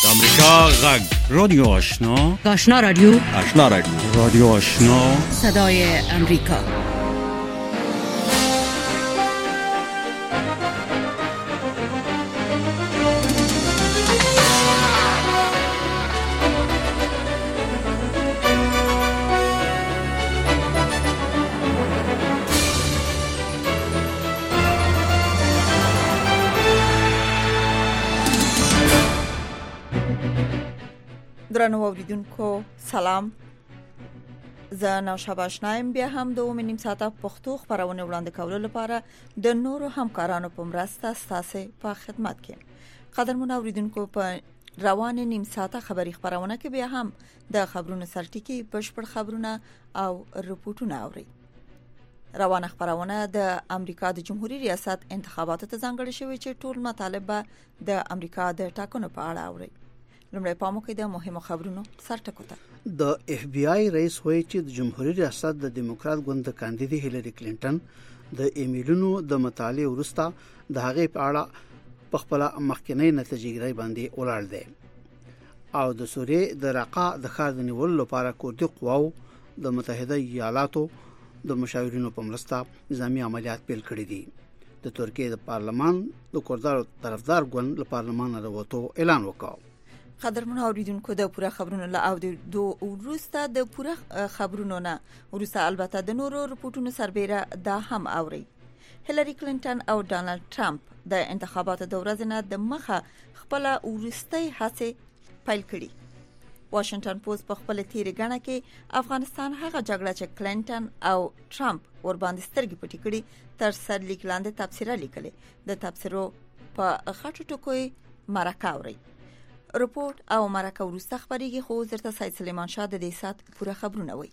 امریکا غږ رادیو آشنا رادیو رادیو آشنا صدای امریکا. درنو اوریدونکو سلام، زه نوشابه آشنایم. بیا هم د نیم ساعته پښتو خبرونه وړاندې کولو لپاره د نورو همکارانو په مرسته ستاسو په خدمت کې. قدرمن اوریدونکو، په روان نیم ساعته خبری خبرونه کې بیا هم د خبرونو سرټکی بشپړ خبرونه او رپورټونه اوري. روان خبرونه د امریکا د جمهوریت ریاست انتخاباتو ته ځانګړي شوی چې ټول مطالبه د امریکا د ټاکنو په اړه اوري. لمړی پامو کې د مهمو خبرونو سرټکو ته. د اف بی آی رئیس وایي چې د جمهوریت ریاست د دیموکرات ګوند د کاندید هیلری کلینټن د ایمیلونو د مطالعه وروسته د هغې په اړه په خپل مخکنی نتیجې باندې ولاړ دی او د سوریې د رقه د ښار د نیولو لپاره کوردي قواو د متحده ایالاتو د مشاورینو په مرسته نظامی عملیات پیل کړي دي. د ترکیې د پارلمان د کوردارو طرفدار ګوند له پارلمان راووتو اعلان وکړ. قدرمن اوریدونکو، د پوره خبرونو له او د وروسته د پوره خبرونو نه وروسته البته د نورو رپورټونو سربېره دا هم اوري. هیلری کلینټن او ډانلډ ټرمپ د انتخاباتو د ورځې نه د مخه خپل وروستۍ هڅې پیل کړي. واشنگټن پوسټ په خپل تیری غاڼه کې افغانستان هغه جګړه چې کلینټن او ټرمپ ور باندې سترګې پټې کړي تر سر لیک لاندې تفسیر لیکلي. د تفسیرو په غټو ټکو مرکه اوري. رپورټ او مرکه ورسته خبريږي، خو زرته سید سلیمان شاه د دې سات پوره خبرونه وایي.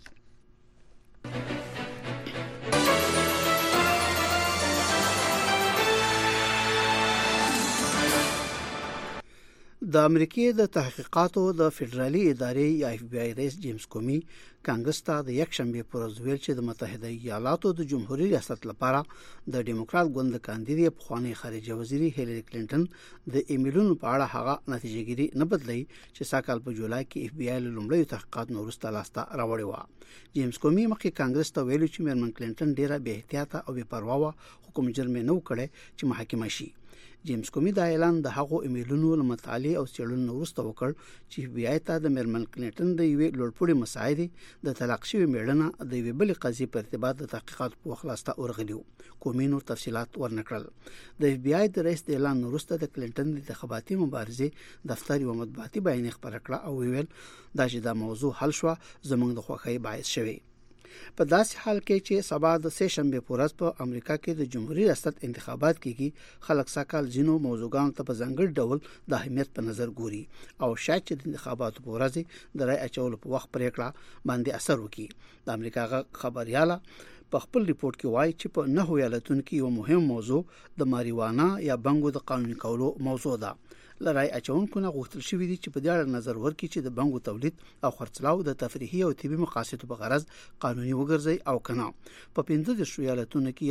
د امریکای د تحقیقاتو د فدرالي ادارې یا اف بی آی رئیس جیمز کومی کانګرس ته د یک شنبه پر ورځ ویل چې د متحده ایالاتو د جمهوریت ریاست لپاره د دیموکرات ګوند د کاندید پخوانی خارجه وزیر هیلری کلینټن د ایمیلونو په اړه هغه نتیجهګیری نه بدلی چې ساکال په جولای کې اف بی آی لومړی تحقیقات نورسته لاسته راوړی و. جیمز کومی مخکې کانګرس ته ویل چې میرمن کلینټن ډیره بې احتیاطه او بې پروا حکومت جرم نه وکړي چې محاکمه شي. جیمز کومی دا اعلان د هغو ایمیلونو له مطالعه او څېړنو وروسته وکړ چې اف بی آی ته د میرمن کلینټن د یوې لوړپوړي مساعدې د طلاق شوی میړنه د یوې بلې قضیې په ارتباط د تحقیقات په خلاصته ورغلیو. کومی نور تفصيلات ورنکړل. د اف بی آی د رئیس د اعلان وروسته د کلینټن د انتخاباتي مبارزې دفتر یو مطبوعاتي بیان خبره کړه او ویل دا چې دا موضوع حل شو زموږ د خوښۍ باعث شوی. په داسې حال کې چې سبا د سه شنبه په ورځ په امریکا کې د جمهوریت ریاست انتخابات کېږي، خلک ساکال ځینو موضوعاتو ته په ځانګړي ډول د اهمیت په نظر ګوري او شاید چې د انتخاباتو په ورځ د رای اچولو په وخت پریکړه باندې اثر وکړي. د امریکا خبرياله په خپل ریپورت کې وایي چې په 9 ایالتونو کې یو مهم موضوع د ماریوانا یا بنګو د قانوني کولو موضوع ده. لرای اچونکو نه غوښتل شوې دي چې په دې اړه نظر ورکړي چې د بنګو تولید او خرڅلاو د تفریحي او طبي مقاصدو په غرض قانوني وګرځي او کنه. په 15 ایالتونو کې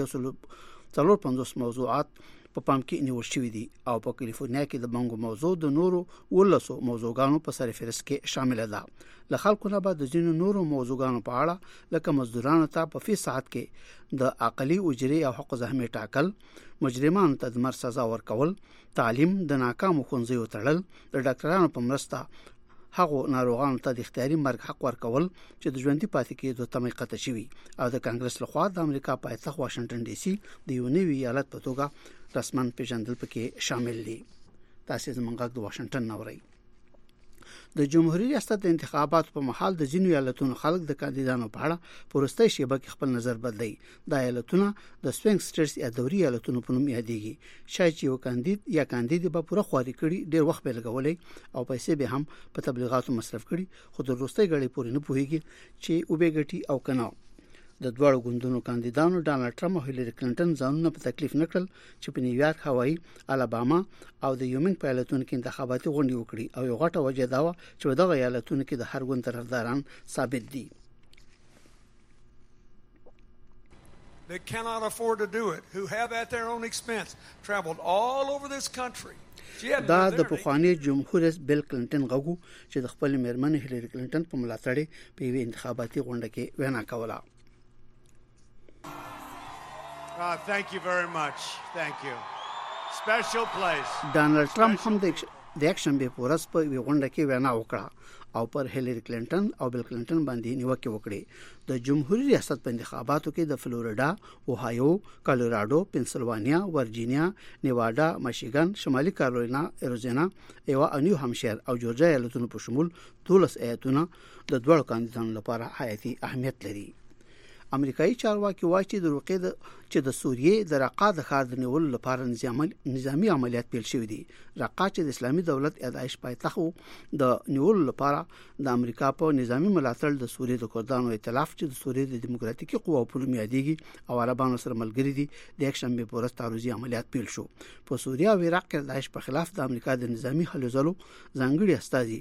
150 موضوعات په پام کې نیول شوې دي او په کالیفورنیا کې د بنګو موضوع د نورو 18 موضوعاتو په سر فهرست کې شامل ده. له خلکو نه بعد د ځینو نورو موضوعاتو په اړه لکه مزدورانو ته په فی ساعت کې د عقلي اجرې او حق زحمت ټاکل، مجرمانو ته د مرګ سزا ورکول، تعلیم د ناکامو ښوونځیو تړل، د ډاکټرانو په مرسته هغه ناروغانو ته د اختیاري مرګ حق ورکول چې د ژوندۍ پاتې کېدو تمه قطع شوی او د کانګرس لخوا د امریکا پایتخت واشنگټن ډي سي د یو نوي ایالت په توګه رسمن پیژندل پکې شامل دي. تاسو زمونږ د واشنگټن نوري. د جمهوریت ریاست د انتخاباتو په محل د ځینو ایالتونو خلک د کاندیدانو په اړه پرسته شیبه کې خپل نظر بدلي. د ایالتونو د سوینګ سټیټس یا دوري ایالتونو په نوم یادېږي. شاید یو کاندید یا کاندید به پوره خواري کړي، ډیر وخت به لګولې او پیسې به هم په تبلیغاتو مصرف کړي، خو د وروستۍ غړي پورې نه پوهیږي چې او به ګټي او کنه. د دوړو ګوندونو کاندیدانو ډانلډ ټرمپ او هیلری کلینټن ځانونه په تکلیف نکړل چې په نیویارک، هوایي، الاباما او د یومنګ په ایالتونو کې انتخاباتي غونډې وکړي او یو غټه وجه دا و چې دغه ایالتونو کې د هر ګوند طرفداران ثابت دي. They cannot afford to do it, who have at their own expense traveled all over this country دا د پخوانی جمهور رئیس بیل کلینټن غوښو چې د خپل میرمن هیلری کلینټن په ملاتړ په یوه انتخاباتي غونډه کې وینا کوله. Thank you very much. Thank you. Special place. ډانلډ ټرمپ هم د اکشن به پورس په یوه غونډه کې وینا وکړه او پر هیلری کلینټن او بیل کلینټن باندې نیوکه وکړه. د جمهوریت ریاست په انتخاباتو کې د فلوریډا، اوهایو، کالوراډو، پنسلوانیا، ورجینیا، نیوادا، مشیګن، شمالي کارولینا، اریزونا، ایوا، نیو همشایر او جورجیا ایالتونو په شمول 12 ایالتونه د دوه کاندیدانو لپاره حیاتي اهمیت لري. امریکایي چارواکي وایي چې د روقې چې د سوریې د رقا د ښار د نیولو لپاره نظامی عملیات پیل شوې دي. رقا چې د اسلامي دولت ادعایش پایتخت د نیولو لپاره د امریکا په نظامی ملاتړ د سوریې د کردانو ائتلاف چې د سوریې د دیموکراتیکي قواو په نوم یادېږي او عربانو سره ملګري دي د یکشنبه په ورځ تعرضي عملیات پیل شو. په سوریه او عراق کې د داعش په خلاف د امریکا د نظامی هلو ځلو ځانګړي استازي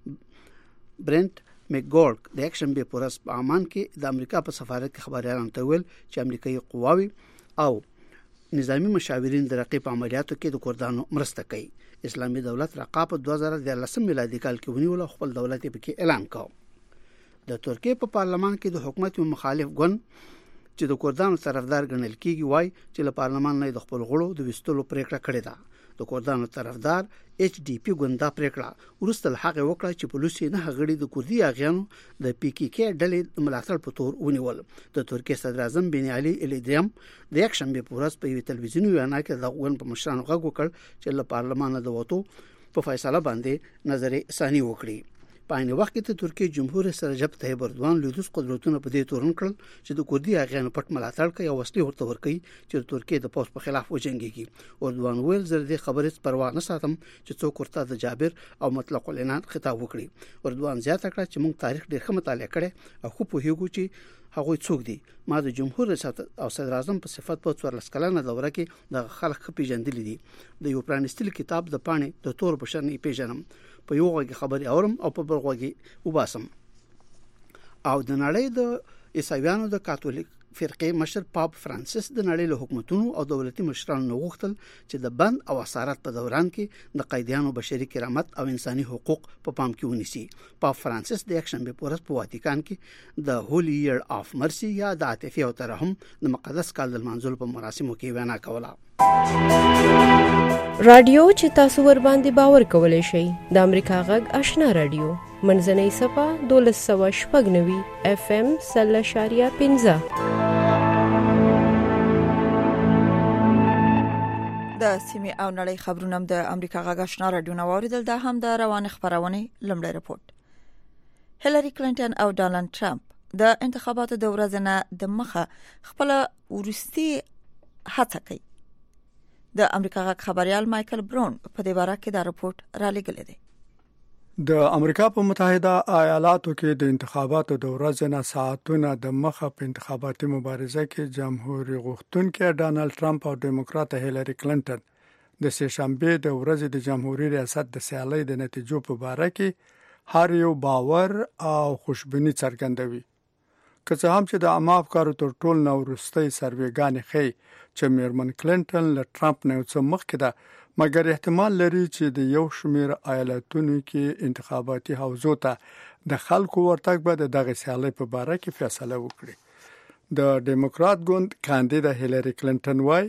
برنت میکګورک د یکشنبه په ورځ په عمان کې د امریکا په سفارت کې خبريالانو ته ویل چې امریکایي قواوي او نظامی مشاورین د رقیب عملیاتو کې د کردانو مرسته کوي. اسلامي دولت رقا په 2013 میلادي کال کې ونیول خپل دولت یې پکې اعلان کړ. د ترکیه په پارلمان کې د حکومت مخالف ګوند چې د کردانو طرفدار ګڼل کیږي وای چې له پارلمان نه د خپل غړو د وستلو پریکړه کړې ده. د کردانو طرفدار ایچ ډي پی ګوندا پریکړه ورسته هغه وکړه چې پولیسو نه غړي د کوردي اغیانو د پی کی کې ډلې ملاتړ په تور ونیول. د ترکیه صدر اعظم بن علي الیدریم د یکشنبه په ورځ په تلویزیوني وینا کې د غون په مشرانو غږ وکړ چې له پارلمان نه د وټو په فیصله باندې نظر ثاني وکړي. په عین وخت کې د ترکیه جمهور رئیس رجب طیب اردوغان لویدوس قدرتونه په دې تورن کړل چې د کوردي اغیانو پټ ملاتړ کوي او وسلې ورته ورکوي چې د ترکیه د پوس په خلاف وجنګيږي. اردوغان ویل زه دې خبرې پروا نه ساتم چې څوک ورته د جابر او مطلق العنان خطاب وکړي. اردوغان زیاته کړه چې موږ تاریخ ډېر ښه مطالعه کړی او خو په هیغو چې هغه څوک دي. ما د جمهور رئیس او صدر اعظم په صفت په 14 کلنه دوره کې د خلک پیژندل دي. د یو پرانستل کتاب د پانه د تور بشرنی پیژنم په یو غږی خبري اورم او په بل غږی وباسم. او د نړۍ د عیسویانو د کاتولیک فرقې مشر پاپ فرانسیس د نړۍ له حکومتونو او دولتي مشرانو غوښتل چې د بند او اسارت په دوران کې د قیدیانو بشري کرامت او انساني حقوق په پام کې ونیسي. پاپ فرانسیس د یکشنبه په ورځ په واتیکان کې د هولي ایئر اف مرسي یا د عاطفي او ترحم د مقدس کال د منځلو په مراسمو کې وینا کوله. رادیو چې تاسو ور باندې باور کولای شئ د امریکا غږ آشنا رادیو منځنۍ صفه 1290 اف ام 0.15 د سیمه او نړۍ خبرونه د امریکا غږ آشنا رادیو نواریدل د هم د روان خبرونه لمړی رپورت. هیلری کلینټن او ډونالد ټرمپ د انتخاباتو د ورځې نه د مخه خپل ورستي هڅه کوي. د امریکا غږ خبريال مايكل برون په دې باره کې دا رپورت را لګل دی. د امریکا په متحده ایالاتو کې د انتخاباتو د ورځې نه ساعتونه د مخه په انتخاباتي مبارزه کې جمهوریت غوښتونکي ډونالد ټرمپ او ډیموکرات هیلری کلینټن د سهشنبه د ورځې د جمهوریت ریاست د سیالۍ د نتیجو په اړه کې هر یو باور او خوشبیني څرګندوي. که څه هم چې د عامه افکارو تر ټولو نو وروستۍ سروېګانې ښيي چې میرمن کلینټن له ټرمپ نه څه مخکې ده، مګر احتمال لري چې د یو شمېر ایالتونو کې انتخاباتي حوزو ته د خلکو ورتګ به دغه سیالۍ په اړه کې فیصله وکړي. د ډیموکرات ګوند کاندید هیلری کلینټن وايي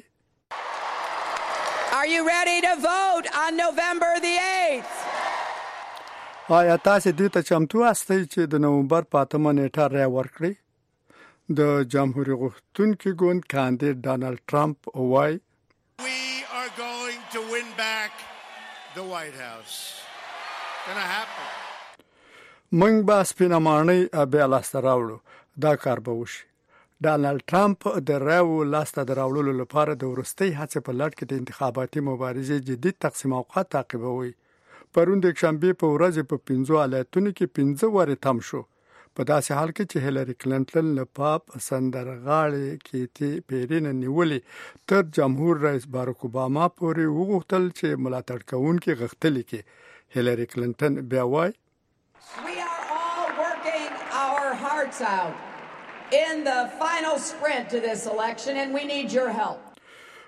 Are you ready to vote on November the 8th? آیا تاسو دې ته چمتو یاستئ چې د نومبر په 8 نیټه رای ورکړئ؟ د جمهوریت غوښتونکي ګوند کاندید ډونالد ټرمپ وايي We are going to win back the White House. Gonna happen. موږ به سپینمانۍ بیا لاسته راوړو. دا کار به وشي. ډونالد ټرمپ د راو لاسته راوړلو لپاره د ورستۍ هڅې په لړ کې د انتخاباتي مبارزې جدي تقسیم اوقات تعقیبوي. پرون د شنبه په ورځ په 15 ایالتونو کې 15 واره تم شو. په داسې حال کې چې هیلری کلینټن له پاپ سندرغاړي کیتی پیرین نیولې تر جمهور رئیس باراک اوباما پورې وغوښتل چې ملاتړ کوونکي غختلي کې هیلری کلینټن بیا وایي We are all working our hearts out in the final sprint to this election and we need your help.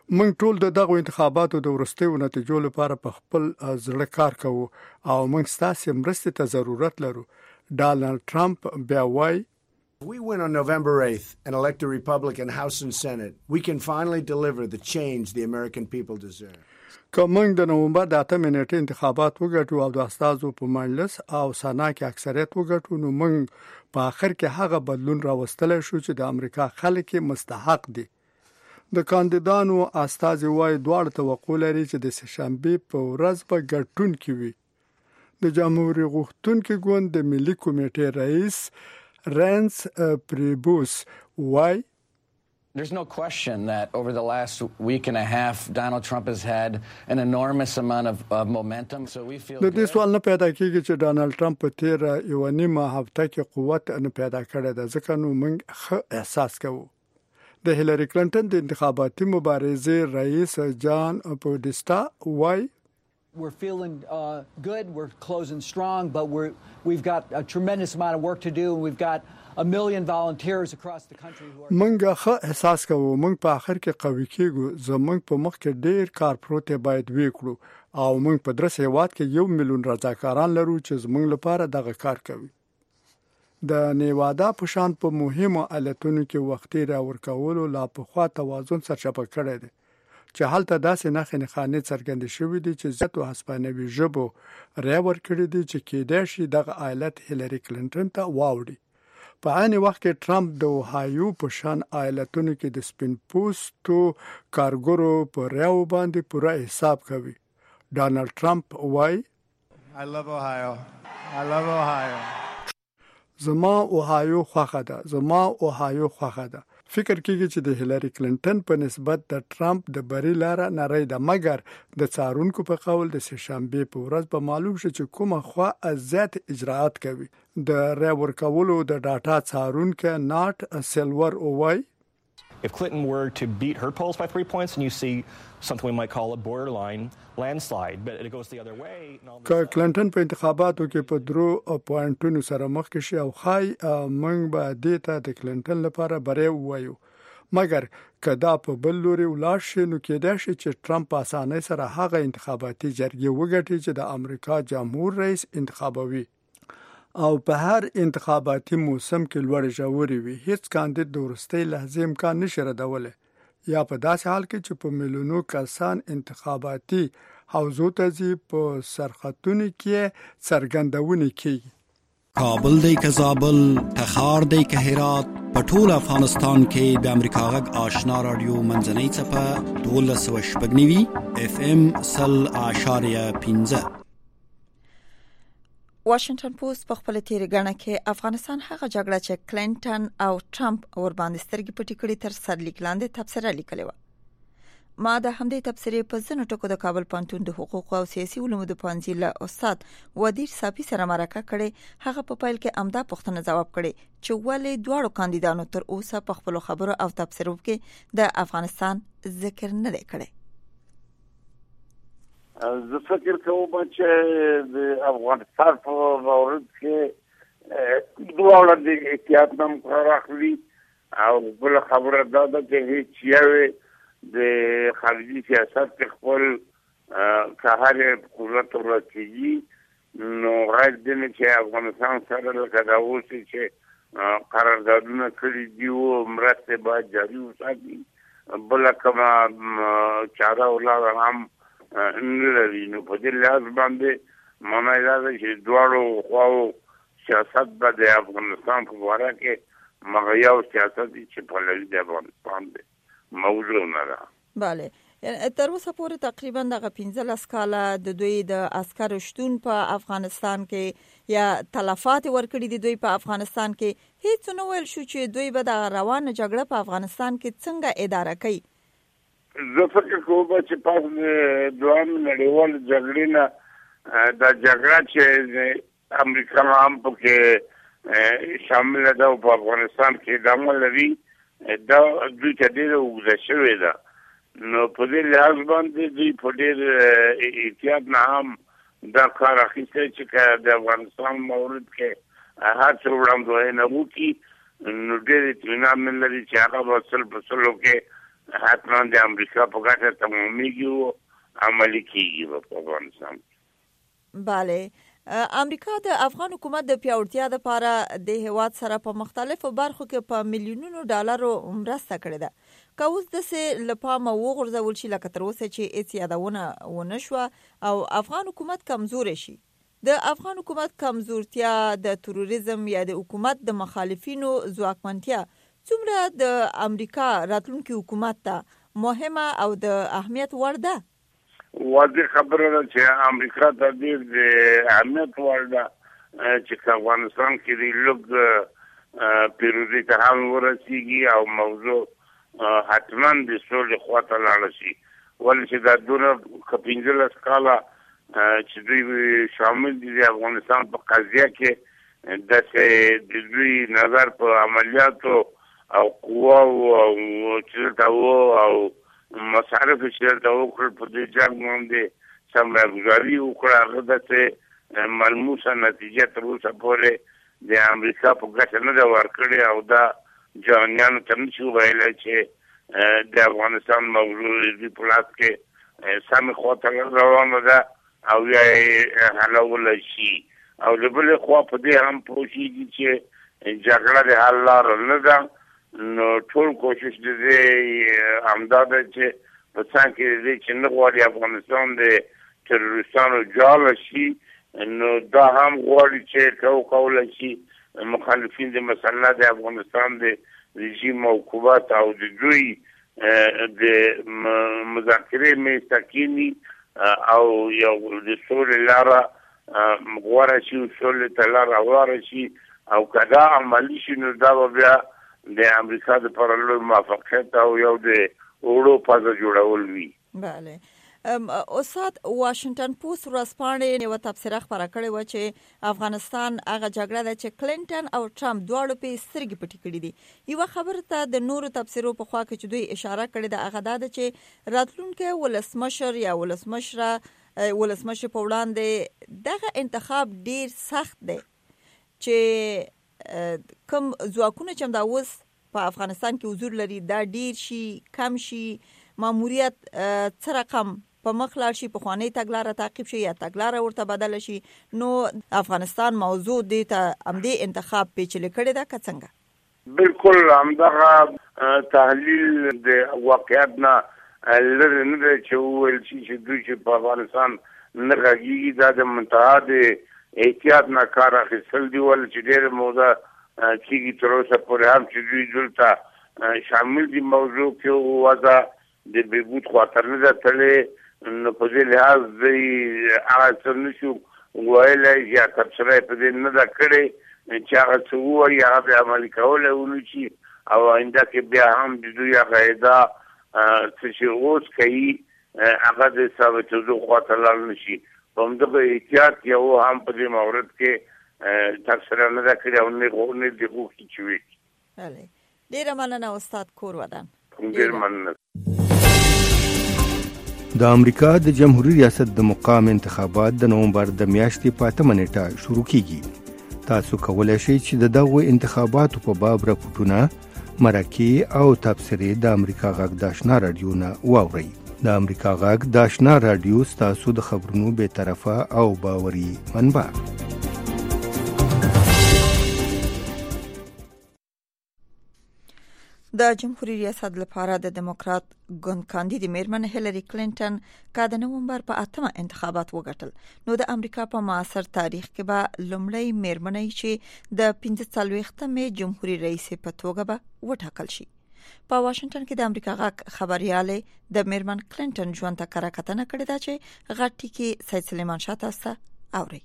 موږ ټول دغه انتخاباتو د ورستیو نتیجو لپاره په خپل زړه کار کوو او موږ ستاسو مرستې ته ضرورت لرو. ډانلډ ټرمپ بیا وایي If we win on November 8th and elect a Republican House and Senate, we can finally deliver the change the American people deserve. که موږ د نومبر د 8 نیټې انتخابات وګټو او د استازو په مجلس او سنا کې اکثریت وګټو نو موږ په آخر کې هغه بدلون راوستلی شو چې د امریکا خلک مستحق دي. د کاندیدانو استازي وایي دواړه توقع لري چې د سهشنبه په ورځ به ګټونکي وي. د جمهوریت غوښتونکي ګوند د ملي کمیټې رئیس رینس پریبوس why? There's no question that over the last week and a half, Donald Trump has had an enormous amount of momentum. So we feel د دې سوال نه پیدا کیږي چې ډانلډ ټرمپ په تیر یو نیمه هفته کې قوت نه پیدا کړی ده ځکه نو موږ ښه احساس کوو. د هیلری کلینټن د انتخاباتي مبارزې رئیس جان پودستا وای We're feeling good. We're closing strong, but we've got a tremendous amount of work to do, and we've got a million volunteers across the country who are. موږ ښه احساس کوو. موږ په آخر کې قوي کېږو. زموږ په مخ کې ډېر کار پروت باید وکړو او موږ په درس هیواد کې 1 میلیون رضاکاران لرو چې زموږ لپاره دغه کار کوي. د نیوادا په شان په مهمو ایالتونو کې وختي را ورکولو لا په خوا توازن سرچپه کړی دی چې هلته داسې نښې نښانې څرګندې شوې دي چې زیاتو هسپانوي ژبو رایه ورکړې دي چې کېدای شي دغه ایالت هیلری کلینټن ته واوړي. په عین وخت کې ټرمپ د اوهایو په شان ایالتونو کې د سپین پوستو کارګرو په رایو باندې پوره حساب کوي. ډانلډ ټرمپ وایي I love Ohio. I love Ohio. زما اوهایو خوښه ده. فکر کیږي چې د هیلری کلینټن په نسبت د ټرمپ د بری لاره نری ده مګر د څارونکو په قول د سهشنبه په ورځ به معلوم شي چې کومه خوا زیات اجراءات کوي. د رای ورکولو د ډاټا څارونکو ناټ سیلور اووای If Clinton were to beat her polls by 3 points, and you see something we might call a borderline landslide, but it goes the other way. که کلینټن په انتخاباتو کې په 3 پوینټونو سره مخ کې شي او خای موږ به د ته د کلینټن لپاره بری وایو مګر کدا په بل لوري ولاړ شي نو کېدای شي چې ټرمپ په اسانۍ سره هغه انتخاباتي جرګې وګټي چې د امریکا جمهور رئیس انتخابوي او په هر انتخاباتي موسم کې لوړ ژوري وي. هیڅ کاندید د ورستۍ لحظې امکان نشي ردولی یا په داسې حال کې چې په میلیونو کسان انتخاباتي حوزو ته ځي په سرختونو کې څرګندونې کوي. کابل دی که زابل تخار دی که هرات په ټول افغانستان کې د امریکا غږ آشنا رادیو منځنۍ څپه 12.9 FM 100.15. واشنگټن پوسټ په خپل تیرګڼه کې افغانستان هغه جګړه چې کلینټن او ټرمپ ور باندې سترګې پټې کړې تر سرلیک لاندې تبصره لیکلې و. ما د همدې تبصرې په ځینو ټکو د کابل پوهنتون د حقوق او سیاسي علومو د پوهنځي له استاد ودیر صافي سره مرکه کړې. هغه په پیل کې امدا پوښتنه ځواب کړي چې ولې دواړو کاندیدانو تر اوسه په خپل خبرو او تبصرو کې د افغانستان ذکر نه کړي. زه فکر کوم چې د افغانستان په ورځ کې دواړه د احتیاط نام کار اخلي او بل خبره دا ده چې هیڅ یو د خارجي سیاست په خپل کار قدرت ورکړي نو غیر دې چې افغانستان سره لکه دا اوس چې قراردادونه کړي دي او مرسته باید جاري وساتي بل کومه چاره ولا هم نلري. نو په دې لحاظ باندې معنی دا ده چې دواړو خواو سیاست به د افغانستان په باره کې مغیاو سیاست چې په لوي د افغانستان دی موضوع نه ده. بله تر اوسه پورې تقریبا دغه 15 کاله د دوی د عسکر شتون په افغانستان کې یا تلفات ورکړي دي دوی په افغانستان کې هیڅ نو ویل شو چې دوی به د روانه جګړه په افغانستان کې څنګه اداره کوي. زه فکر کوم چې پاس دوام نړیوال جګړې نه دا جګړه چې امریکا هم پکې شامل ده او په افغانستان کې دامن لري دا دوی ته ډېره اوږده شوې ده. نو په دې لحاظ باندې دوی په ډېر احتیاط نه هم دا کار اخیستی چې د افغانستان مورد کې هر څه وړاندوینه وکړي نو ډېر اطمینان نه لري چې هغه به 100% کې حتما د امریکا په ګټه تمامېږي او عملي کیږي په افغانستان. بله، امریکا د افغان حکومت د پیاوړتیا لپاره د هیواد سره په مختلفو برخو کې په میلیونونو ډالرو مرسته کړې ده. که اوس داسې له پامه وغورځول شي لکه تر اوسه چې هیڅ یادونه ونه شوه او افغان حکومت کمزوری شي، د افغان حکومت کمزورتیا د تروریزم یا د حکومت د مخالفینو ځواکمنتیا څومره د امریکا راتلونکي حکومت ته مهمه او د اهمیت وړ ده؟ واضح خبره ده چې امریکا ته ډېر د اهمیت وړ ده چې افغانستان کې د لږ پیروزي ته هم ورسیږي او موضوع حتما د سولې خواته لاړه شي. ولې چې دا دونه 15 کاله چې دوی شامل دي د افغانستان په قضیه کې د دوی نظر په عملیاتو او قواو او چې او مصارف چې دا وکړل په دې جنګ باندې سمراګزاري وکړه، هغه داسې ملموسه نتیجه تر اوسه پورې د امریکا په ګټه نه ده ورکړې او دا جهانیانو ته نشي ویلی چې د افغانستان موضوع دې په لاس کې سمې خواته روانه ده او یا یې حلولی شي. او د بلې خوا په دې هم پوهېږي چې جګړه د حل لاره نه ده، نو ټول کوشش د دې همدا ده چې په څنګ کې د دې چې نه غواړي افغانستان د تروریستانو جاله شي، نو دا هم غواړي چې کولی شي مخالفین د مسله د افغانستان د رژیم حکومت او د دوی د مذاکرې میز ته کیني او یو د سولې لاره غوره شي، سولې ته لاره هواره شي او که دا عملي شي نو دا به بیا د امریکا د پر لوی موافقت او یو د وړو پزه جوړول وي. بله، استاد واشنگټن پوسټ ورځپاڼې یو تبصره خپره کړې و چې افغانستان هغه جګړه ده چې کلینټن او ټرمپ دواړو په سترګې پټې کړې دي. یو خبره ته د نورو تبصرو په خوا کې چې دوی اشاره کړې ده هغه ده چې راتلونکي ولسمشر یا ولسمشر په وړاندې دغه انتخاب ډیر سخت دی چې کوم ځواکونه چې دا اوس په افغانستان کې حضور لري دا ډیر شي کم شي، ماموریت څه رقم په مخ لاړ شي، پخوانۍ تګلاره تعقیب شي یا تګلاره ورته بدله شي، نو افغانستان موضوع دې ته همدې انتخاب پیچلې کړې ده که څنګه؟ بالکل همدغه تحلیل د واقعیت نه لرې نه دی چې وویل شي چې دوی چې په افغانستان نه غږېږي، دا د منتها د احتیاط نه کار اخیستل دي. ولې چې ډېره موده کېږي تر اوسه پورې هم چې دوی دلته شامل دي موضوع کې وضع د بهبود خواته نه ده تللې، نو په دې لحاظ دوی هغه څه نشو ویلی یا تبصره یې په دې نه ده کړې چې هغه څه ووایي هغه بیا عملي کولی ونه شي او آینده کې بیا هم د دوی هغه ادعا څه چې اوس کوي هغه د ثابتېدو خواته لاړ نه شي. په همدغه احتیاط یو هم په دې مورد کې تبصره نه ده کړې او نه دې غوښتي چې وکړي. ډېره مننه استاد کور ودان. ډېر مننه. د امریکا د جمهوریت ریاست د مقام انتخابات د نومبر د میاشتې په 8 نیټه شروع کیږي. تاسو کولای شئ چې دغه انتخاباتو په باب راپورټونه، مرکې او تبصرې د امریکا غږ د آشنا رادیو نه واورئ. د امریکا غږ د آشنا رادیو ستاسو د خبرونو به طرفه او باوري منبع. د جمهوریت ریاست لپاره د دموکرات ګوند کاندید میرمن هیلری کلینټن کا د نومبر په 8 انتخابات وګټل، نو د امریکا په معاصر تاریخ کې به لومړی میرمنۍ چې د 45مې جمهوریت رئیس په توګه به وټاکل شي. په واشنگټن کې د امریکا غږ خبرياله د میرمن کلینټن ژوند ته کره کتنه کړې ده چې غټي کې سید سلیمان شاه تاسو اوري.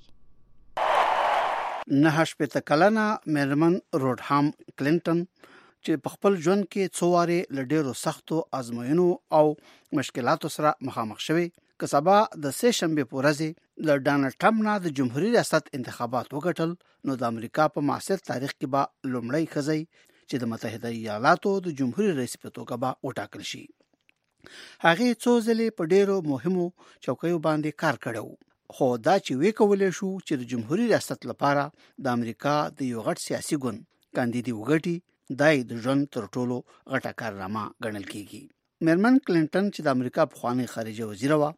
9 کلنه میرمن روډهام کلینټن چې په خپل ژوند کې څوارې لډیرو سختو ازموینو او مشکلاتو سره مخامخ شوه، که سبا د سه شنبه په ورځ د ډانلډ ټرمپ نه د جمهوریت ریاست انتخابات وګټل، نو د امریکا په معاصر تاریخ کې به لومړی ښځه چې د متحده ایالاتو د جمهوریت رئیس په توګه به وټاکل شي. هغه څو ځلې په ډیرو مهمو چوکیو باندې کار کړو، خو دا چې وی کولای شو چې د جمهوریت ریاست لپاره د امریکا د یو غټ سیاسي ګوند کاندید وګټي، دای د ژوند تر ټولو غټه کارنامه ګڼل کیږي. میرمن کلینټن چې د امریکا پخوانی خارجه وزیر و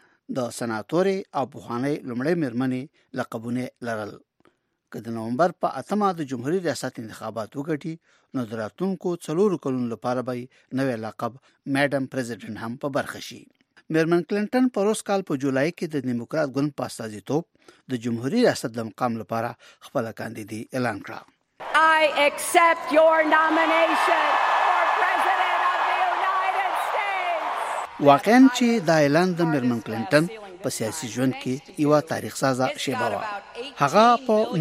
د سناتوري او پخوانی لومړی میرمنې لقبونه لرل. که د نومبر په 8 د جمهوریت ریاست انتخابات وګټي نو د راتلونکو 4 کلونو لپاره به نوې لقب میډم پریزیډنټ هم په برخه شي. میرمن کلینټن په روز کال په جولای کې د دیموکرات ګوند په استازیتوب د جمهوریت ریاست د مقام لپاره خپل کاندیدي اعلان کړ. I accept your nomination for President of the United States. واقعاً چې دا اعلان د میرمن کلینټن په سیاسي ژوند کې یو تاریخ سازه شیبه و. هغه په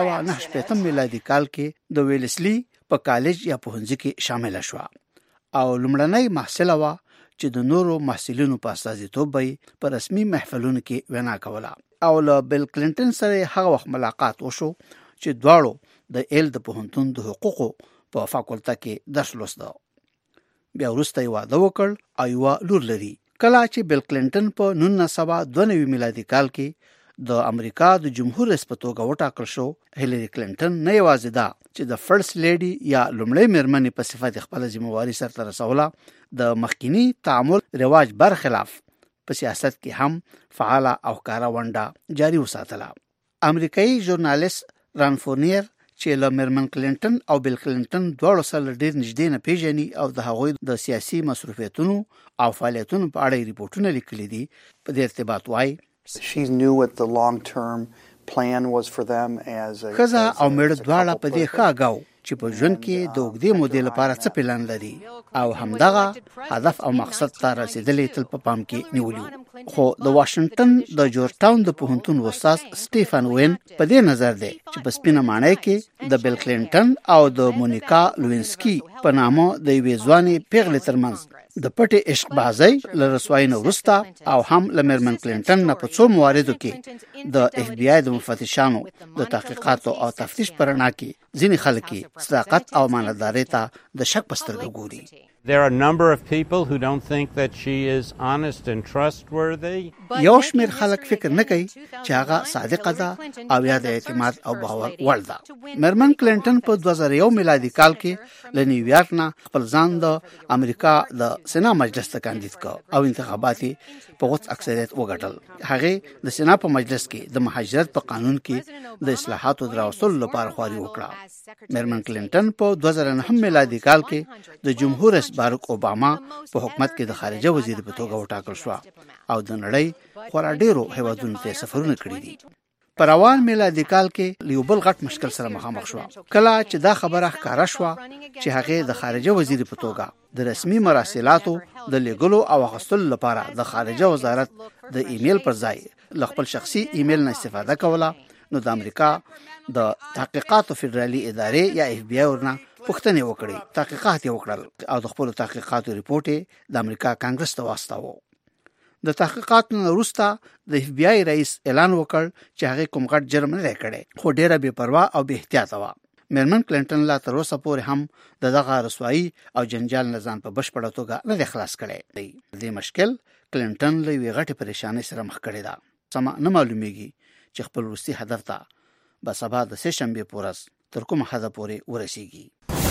1989 میلادي کال کې د ویلسلی په کالج یا پوهنځي کې شامل شو او لومړنۍ محصله و چې د نورو محصلینو په استازیتوب به په رسمي محفلونو کې وینا کوله او له بیل کلینټن سره هغه وخت ملاقات وشو چې دواړو د ایل د پوهنتون د حقوقو په فاکولټه کې درس لوسته. بیا وروسته یې واده وکړ او یو لور لري. کله چې بیل کلینټن په 1992 میلادي کال کې د امریکا د جمهور رئیس په توګه وټاکل شو، هیلری کلینټن نه یوازې دا چې د فرست لیډي یا لومړی میرمنې په صفت خپل ځمواري سرته رسوله، د مخکینی تعامل رواج برخلاف په سیاست کې هم فعال او کارا ونډه جاری وساتله. امریکایي ژورنالیست ران فورنیر چې له میرمن کلینټن او بیل کلینټن دواړو سره ډېر نږدې نه پیژني او د هغوی د سیاسي مصروفیتونو او فعالیتونو په اړه ریپورتونه لیکلي دي، په دې ارتباط وایي She knew what the long-term plan was for them as a خزه او مېړه دواړه په دې ښاګاو چې په ژوند کې د اوږدې مودې لپاره څه پلان لري او همدغه هدف او مقصد ته رسیدلې تل په پام کې نیولي. خو د واشنگټن د جورج ټاون د پوهنتون استاد سټیفن وین په دې نظر دی چې په سپینه معنی کې د بیل کلینټن او د مونیکا لوینسکی په نامه د یوې ځوانې پیغلې ترمنځ د پټې عشق بازی له رسوایی نه وروسته او هم له میرمن کلینټن نه په څو مواردو کې د اف بی آی د مفتشانو د تحقیقاتو او تفتیش پر رڼا کې ځینې خلک صداقت او امانتدارۍ ته د شک په سترګه ګوري. There are a number of people who don't think that she is honest and trustworthy. یو شمېر خلک فکر نه کوي چې هغه صادقه ده او یا د اعتماد او باور وړ ده. میرمن کلینټن په 2001 میلادي کال کې له نیویارک نه خپل ځان د امریکا د سنا مجلس ته کاندید کړ او انتخابات په غوڅ اکثریت وګټل. هغه د سنا په مجلس کې د مهاجرت په قانون کې د اصلاحاتو دراوستلو لپاره خواري وکړه. میرمن کلینټن په 2009 میلادي کال کې د جمهور رئیس باراک اوباما په حکومت کې د خارجه وزیر په توګه وټاکل شو او د نړۍ خورا ډیرو هیوادونو ته سفرونه کړي دي. په روان میلادي کال کې یو بل غټ مشکل سره مخامخ شو کله چې دا خبره ښکاره شوه چې هغه د خارجه وزیر په توګه د رسمي مراسلاتو د لیږلو او اخیستلو لپاره د خارجه وزارت د ایمیل پر ځای له خپل شخصي ایمیل نه استفاده کوله. نو د امریکا د تحقیقاتو فدرالي ادارې یا اف بی آی ورنه پوښتنې وکړې، تحقیقات یې وکړل او د خپل تحقیقاتو ریپورت د امریکا کانګرس ته واستاوه. د تحقیقاتو وروسته د اف بی آی رئیس اعلان وکړ چې هغه کوم غټ جرم نه کړی خو ډیره بې پروا او بې احتیاطه وه. میرمن کلینټن لا تر اوسه پورې هم دغه رسوایی او جنجال نه ځان په بشپړه توګه نه خلاص کړی. دې مشکل کلینټن له یوې غټې پریشانۍ سره مخ کړی ده. سم نه معلومیږي چې خپل وروستي هدف ته به سبا د سه شنبې په ورځ تر کومه حده پورې ورسیږي.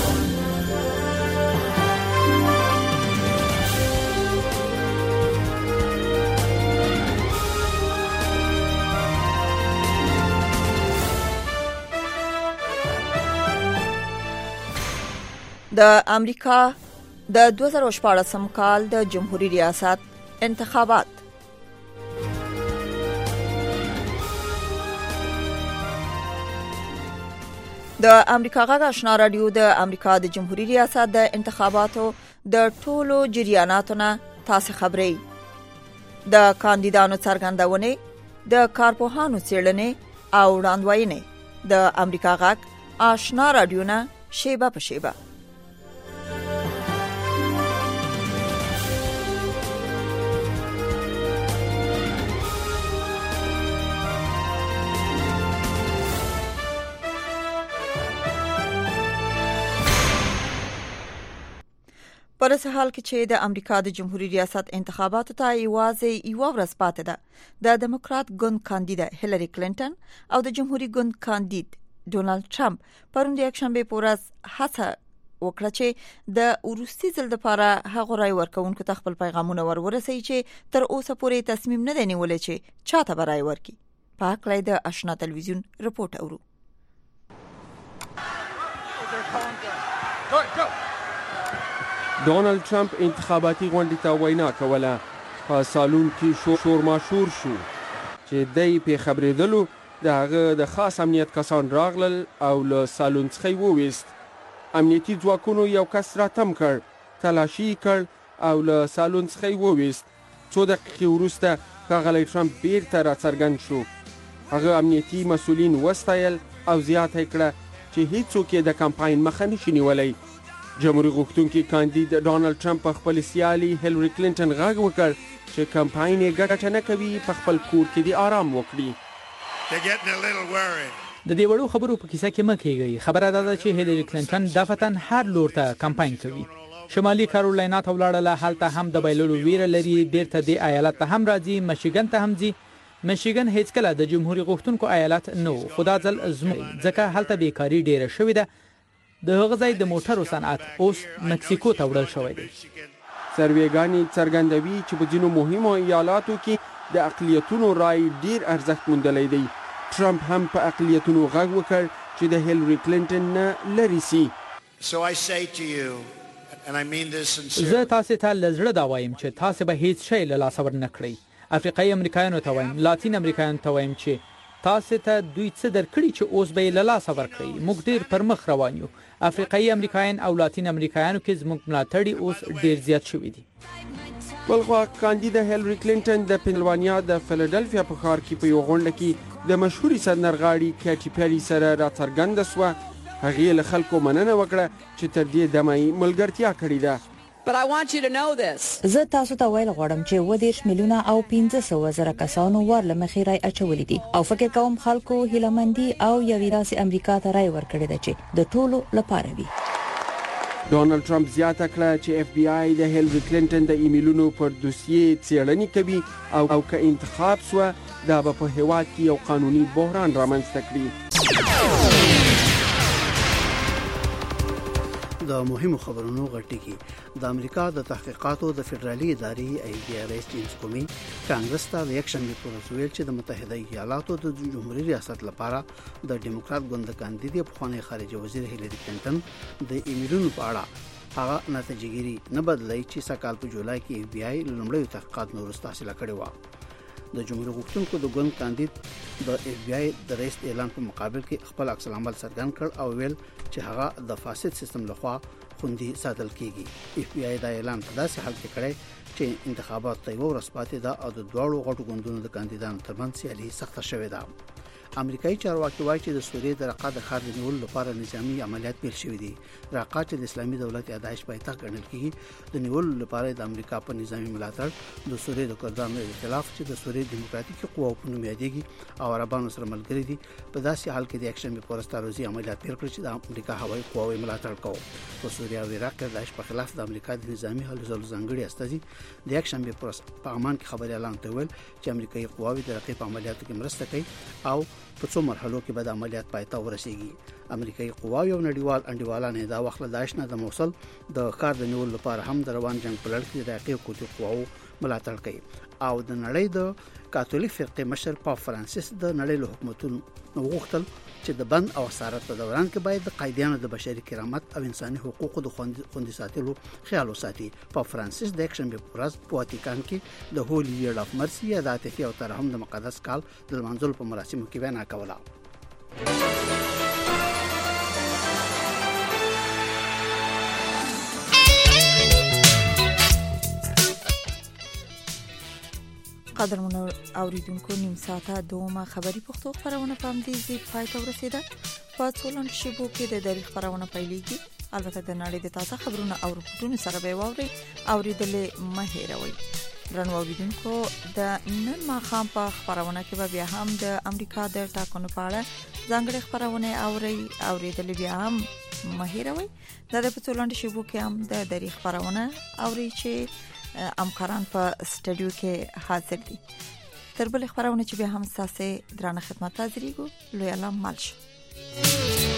د امریکا د 2014 کال د جمهوریت ریاست انتخابات. د امریکا غږ آشنا رادیو د امریکا د جمهوریت ریاست د انتخاباتو د ټولو جریاناتو نه تاسو خبري، د کاندیدانو څرګندونې، د کارپوهانو څېړنې او وړاندوینې د امریکا غږ آشنا رادیو نه شیبه په شیبه. پر اس حال کې چې د امریکا د جمهوریت ریاست انتخاباتو ته یوازې یو ورځ پاتې ده، د دموکرات ګوند کاندیده هیلری کلینټن او د جمهوریت ګوند کاندید ډونالد ټرمپ پرون د یکشنبه په ورځ هڅه وکړه چې د وروستي ځل لپاره هغه رای ورکوونکو ته خپل پیغامونه ورسوي چې تر اوسه پورې تصمیم نه دی نیولې چې چاته به رای ورکړي. په هکله د آشنا تلویزیون رپورټ اورو. ډونالد ټرمپ انتخاباتي غونډې ته وینا کوله. په سالون کې شور ماشور شو چې دای په خبرېدلو د هغه د خاص امنیت کسان راغلل او له سالون څخه وویست. امنیتي ځواکونو یو کس راتم کړ، تلاشي کړ او له سالون څخه وویست. څو دقیقې وروسته ښاغلی ټرمپ بیرته راڅرګند شو. هغه امنیتي مسؤلین وستایل او زیاته کړه چې هیڅوک یې د کمپاین مخه نشي نیولی. جمهوریت غوښتونکي کاندید ډونالد ټرمپ په خپل سیالي هیلری کلینټن غږ وکړ چې کمپاین یې ګټه نه کوي، په خپل کور کې د آرام وکړي. د دې وړو خبرو په کیسه کې مکیږي. خبره ده چې هیلری کلینټن دفتن هر لور ته کمپاین کوي. شمالي کارولاینا ته ولاړله، هلته هم د بایللو ویره لري. بیرته د ایالت ته هم راځي، میشیګن ته هم ځي. میشیګن هیڅ کله د جمهوریت غوښتونکو ایالت نه و، خو دا ځل زموږ ځکه هلته بیکاری ډیره شوې ده. د هغه ځای د موټرو صنعت اوس مکسیکو ته وړل شوی دی. سروېګانې څرګندوي چې په ځینو مهمو ایالاتو کې د اقلیتونو رای ډیر ارزښت موندلی دی. ټرمپ هم په اقلیتونو غږ وکړ چې د هیلری کلینټن نه لرې سي. زه تاسې ته له زړه دا وایم چې تاسې به هیڅ شی له لاسه ورنه کړئ. افریقایي امریکایانو ته وایم، لاتین امریکایانو ته وایم چې تاسې ته دوی څه درکړي چې اوس به یې له لاسه ورکړئ. موږ ډیر پر مخ روان یو. افریقایي امریکایان او لاتین امریکایانو کې زموږ ملاتړي اوس ډیر زیات شوي دي. بلخوا کاندید هیلری کلینټن د پنسلوانیا د فیلادلفیا په ښار کې په یو غونډه کې د مشهوري سندرغاړي کیټي پیری سره راڅرګنده شوه. هغې له خلکو مننه وکړه چې تر دې دمه یې ملګرتیا کړې ده. زه تاسو ته ویل غواړم چې 20 میلیونه او 500 زره کسانو ور لمخې رای اچولې دي او فکر کوم خلکو هیلمندي او یوې داسې امریکا ته رای ورکړې ده چې د ټولو لپاره وي. ډونالد ټرمپ زیاته کړه چې اف بی آی د هیلری کلینټن د ایمیلونو پر دوسیې څېړنې کوي او که انتخاب سوه دا به په هیواد کې یو قانوني بحران رامنځته کړي. د مهمو خبرونو غټي د امریکا د تحقیقاتو د فدرالي ادارې ای بی آر ایس جیمز کومي کانګرس ته د یک شنبه پر ورځ ویل چې د متحده ایالاتو د جمهوریت ریاست لپاره د ډیموکرات ګوند کاندید پخوانی خارجه وزیر هیلری کلینټن د ایمیلونو په اړه هغه نتیجهګیری نه بدلای چې سکهال په جولای کې ای بی آی لومړی تحقیقات نورسته حاصل کړی و. د جمهوریت غوښتونکو د ګوند کاندید د اف بی آی د رئیس اعلان په مقابل کې خپل عکس العمل څرګند کړ او ویل چې هغه د فاسد سیستم لخوا خوندي ساتل کیږي. اف بی آی دا اعلان په داسې حال کې کړی چې انتخابات ته یو ورځ پاتې ده او د دوړو غټو ګوندونو د کاندیدانو ترمنځ سیالي سخته شوې ده. امریکایي چارواکي وایي چې د سوریې د رقه د ښار د نیولو لپاره نظامی عملیات پیل شوي دي. رقه چې د اسلامي دولت داعش پایتخت ګڼل کیږي د نیولو لپاره د امریکا په نظامی ملاتړ د سوریې د کردانو ائتلاف چې د سوریې دیموکراتیکي قواو په نوم یادېږي او عربانو سره ملګري دي په داسې حال کې د یک شنبه پر ورځ تاروزي عملیات پیل کړل چې د امریکا هوایي قواو ملاتړ کوي. په سوریه او عراق کې د داعش په خلاف د امریکا د نظامی هلو ځلو ځانګړي استازي د یک شنبه پر ورځ په عمان کې خبري اعلان ته ویل چې امریکایي قواوې د رقیب عملیاتو کې مرسته کوي او په څو مرحلو کې به د عملیات پای ته ورسیږي. امریکایي قواوې او نړیوال انډیوالان دا وخت له داعش نه د موصل د ښار د نیولو لپاره هم د روان جنگ په لړ کې د عراقي قوتي قواو ملاتړ کوي او د نړۍ د کاتولیک فرقې مشر پاپ فرانسیس د نړۍ له حکومتونو وغوښتل چې د بند او اسارت په دوران کې باید د قیدیانو د بشري کرامت او انساني حقوقو د خوندي ساتلو خیال وساتي. پاپ فرانسیس د یک شنبه په ورځ په واتیکان کې د هولي ییر اف مرسي یا د عاطفي او ترحم د مقدس کال د لمانځلو په مراسمو کې وینا کوله. قدرمن اوریدونکو نیم ساعته دومه خبری پښتو خبرونه پام دي زی پای ته ورسیده. په څولن شبو کې د تاریخ خبرونه پیلېږي. البته د نړۍ د تازه خبرونه او رپورټونو سره به واوري اوریدلې مه هېروئ. درنو اوریدونکو د نن ماښام په خبرونه کې به بیا هم د امریکا د ټاکنو په اړه ځانګړي خبرونه اوریدلې بیا هم مه هېروئ. د څولن شبو کې هم د تاریخ خبرونه اوري چې امکاران په سټډیو کې حاضر دي. تر بل خبرونه چې به هم ساسه درانه خدمت حاضرېږو. لوی علام مالش